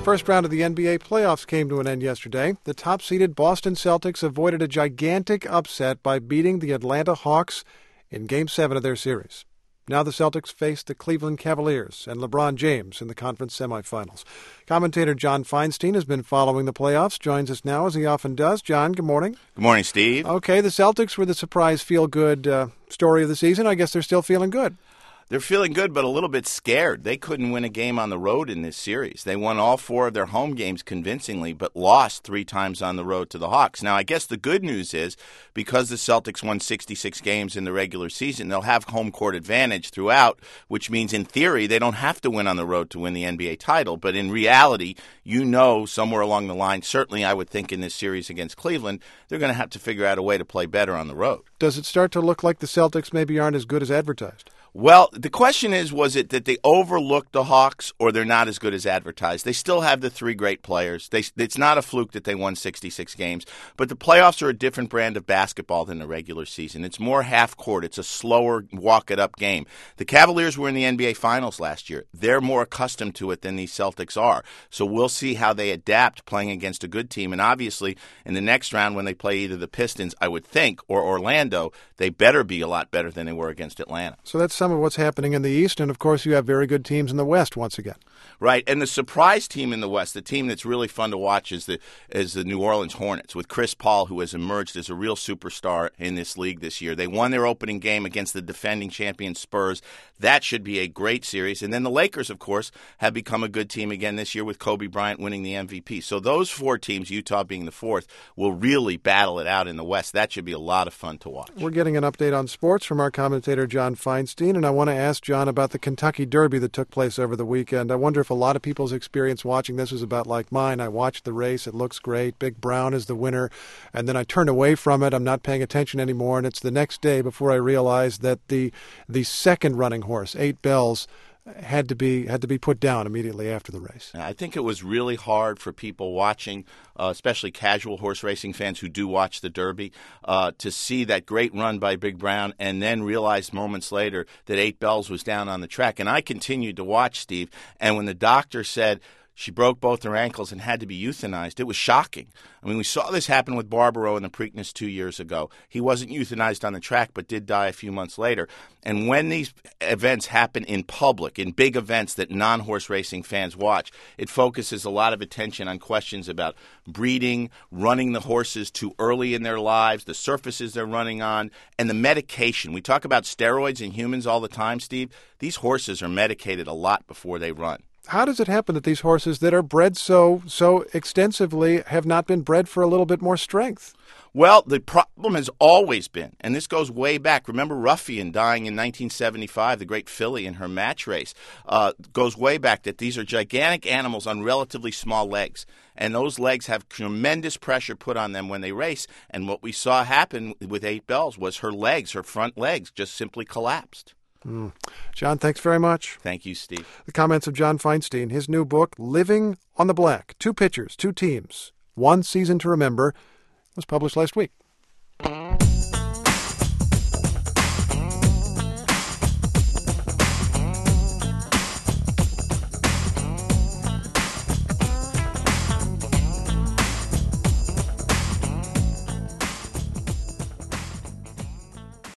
First round of the NBA playoffs came to an end yesterday. The top-seeded Boston Celtics avoided a gigantic upset by beating the Atlanta Hawks in Game 7 of their series. Now the Celtics face the Cleveland Cavaliers and LeBron James in the conference semifinals. Commentator John Feinstein has been following the playoffs, joins us now as he often does. John, good morning. Good morning, Steve. Okay, the Celtics were the surprise feel-good story of the season. I guess they're still feeling good. They're feeling good, but a little bit scared. They couldn't win a game on the road in this series. They won all 4 of their home games convincingly, but lost 3 times on the road to the Hawks. Now, I guess the good news is because the Celtics won 66 games in the regular season, they'll have home court advantage throughout, which means in theory they don't have to win on the road to win the NBA title. But in reality, somewhere along the line, certainly I would think in this series against Cleveland, they're going to have to figure out a way to play better on the road. Does it start to look like the Celtics maybe aren't as good as advertised? Well, the question is, was it that they overlooked the Hawks or they're not as good as advertised? They still have the 3 great players. It's not a fluke that they won 66 games, but the playoffs are a different brand of basketball than the regular season. It's more half court. It's a slower walk-it-up game. The Cavaliers were in the NBA Finals last year. They're more accustomed to it than these Celtics are. So we'll see how they adapt playing against a good team. And obviously, in the next round when they play either the Pistons, I would think, or Orlando, they better be a lot better than they were against Atlanta. So that's some of what's happening in the East, and of course you have very good teams in the West once again. Right, and the surprise team in the West, the team that's really fun to watch is the New Orleans Hornets with Chris Paul, who has emerged as a real superstar in this league this year. They won their opening game against the defending champion Spurs. That should be a great series. And then the Lakers, of course, have become a good team again this year with Kobe Bryant winning the MVP. So those 4 teams, Utah being the 4th, will really battle it out in the West. That should be a lot of fun to watch. We're getting an update on sports from our commentator John Feinstein, and I want to ask John about the Kentucky Derby that took place over the weekend. I wonder if a lot of people's experience watching this was about like mine. I watched the race. It looks great. Big Brown is the winner. And then I turn away from it. I'm not paying attention anymore. And it's the next day before I realize that the second running horse, 8 Bells, had to be put down immediately after the race. I think it was really hard for people watching, especially casual horse racing fans who do watch the Derby, to see that great run by Big Brown and then realize moments later that 8 Bells was down on the track. And I continued to watch, Steve, and when the doctor said she broke both her ankles and had to be euthanized, it was shocking. I mean, we saw this happen with Barbaro in the Preakness 2 years ago. He wasn't euthanized on the track, but did die a few months later. And when these events happen in public, in big events that non-horse racing fans watch, it focuses a lot of attention on questions about breeding, running the horses too early in their lives, the surfaces they're running on, and the medication. We talk about steroids in humans all the time, Steve. These horses are medicated a lot before they run. How does it happen that these horses that are bred so extensively have not been bred for a little bit more strength? Well, the problem has always been, and this goes way back. Remember Ruffian dying in 1975, the great filly in her match race. Goes way back that these are gigantic animals on relatively small legs, and those legs have tremendous pressure put on them when they race. And what we saw happen with 8 Bells was her front legs, just simply collapsed. John, thanks very much. Thank you, Steve. The comments of John Feinstein, his new book, Living on the Black, 2 pitchers, 2 teams, 1 season to remember, was published last week.